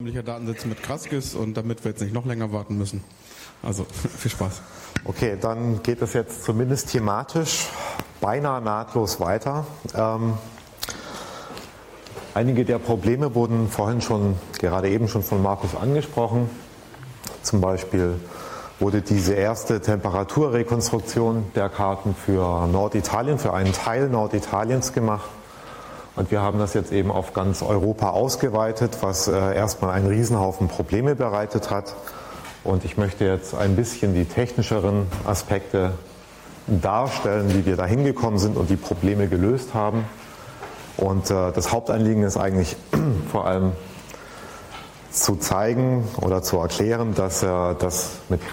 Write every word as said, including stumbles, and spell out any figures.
Datensatz mit Graskis und damit wir jetzt nicht noch länger warten müssen. Also viel Spaß. Okay, dann geht es jetzt zumindest thematisch beinahe nahtlos weiter. Ähm, einige der Probleme wurden vorhin schon, gerade eben schon von Markus angesprochen. Zum Beispiel wurde diese erste Temperaturrekonstruktion der Karten für Norditalien, für einen Teil Norditaliens gemacht. Und wir haben das jetzt eben auf ganz Europa ausgeweitet, was äh, erstmal einen Riesenhaufen Probleme bereitet hat. Und ich möchte jetzt ein bisschen die technischeren Aspekte darstellen, wie wir da hingekommen sind und die Probleme gelöst haben. Und äh, das Hauptanliegen ist eigentlich vor allem zu zeigen oder zu erklären, dass äh, das mit